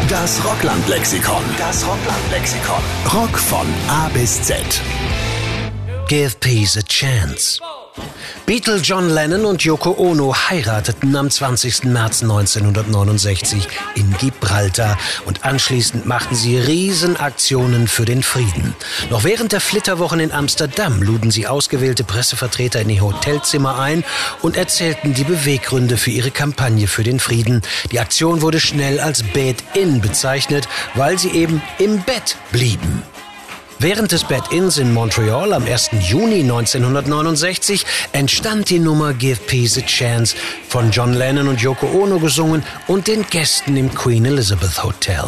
Das Rockland-Lexikon. Das Rockland-Lexikon. Rock von A bis Z. Give Peace a Chance. Beatle John Lennon und Yoko Ono heirateten am 20. März 1969 in Gibraltar und anschließend machten sie Riesenaktionen für den Frieden. Noch während der Flitterwochen in Amsterdam luden sie ausgewählte Pressevertreter in ihr Hotelzimmer ein und erzählten die Beweggründe für ihre Kampagne für den Frieden. Die Aktion wurde schnell als Bed-In bezeichnet, weil sie eben im Bett blieben. Während des Bed-Ins in Montreal am 1. Juni 1969 entstand die Nummer Give Peace a Chance, von John Lennon und Yoko Ono gesungen und den Gästen im Queen Elizabeth Hotel.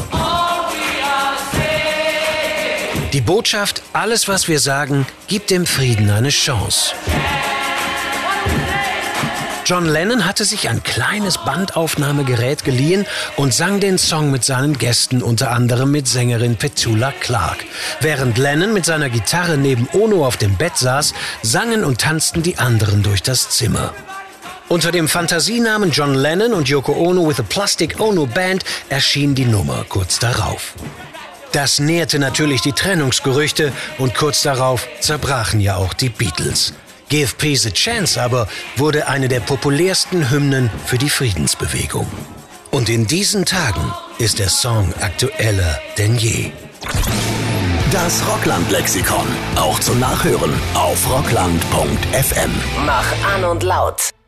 Die Botschaft: alles, was wir sagen, gibt dem Frieden eine Chance. John Lennon hatte sich ein kleines Bandaufnahmegerät geliehen und sang den Song mit seinen Gästen, unter anderem mit Sängerin Petula Clark. Während Lennon mit seiner Gitarre neben Ono auf dem Bett saß, sangen und tanzten die anderen durch das Zimmer. Unter dem Fantasienamen John Lennon und Yoko Ono with a Plastic Ono Band erschien die Nummer kurz darauf. Das nährte natürlich die Trennungsgerüchte und kurz darauf zerbrachen ja auch die Beatles. Give Peace a Chance aber wurde eine der populärsten Hymnen für die Friedensbewegung. Und in diesen Tagen ist der Song aktueller denn je. Das Rockland-Lexikon, auch zum Nachhören auf rockland.fm. Mach an und laut.